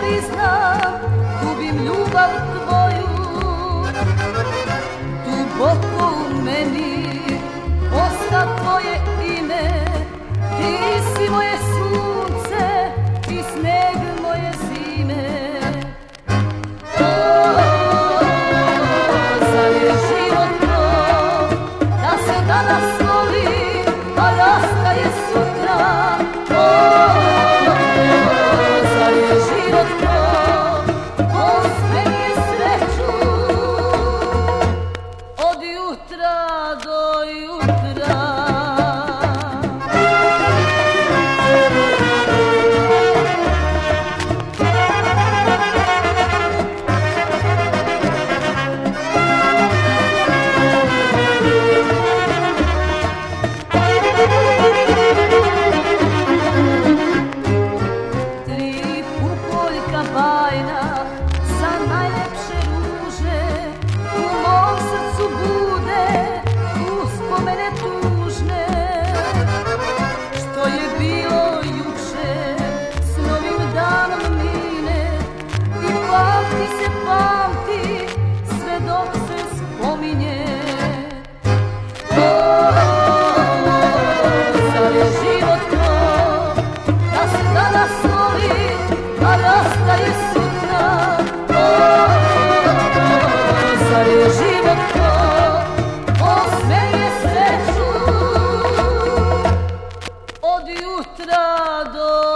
priznam, ljubim ljubav tvoju. Duboko u meni osta tvoje ime, ti si moje sunce i sneg moje zime. Zar je život to da se danas voli, a rastaje sutra? Zar je život to, osmeni sreću od jutra do jutra? Bajna za najlepše ruže u mom srcu bude uspomene tužne. Što je bilo juče s novim danom mine i pamti se, pamti sve dok se spominje. Zar je život to da se danas voli, a rastaje sutra? Zar je život to, osmeni sreću od jutra do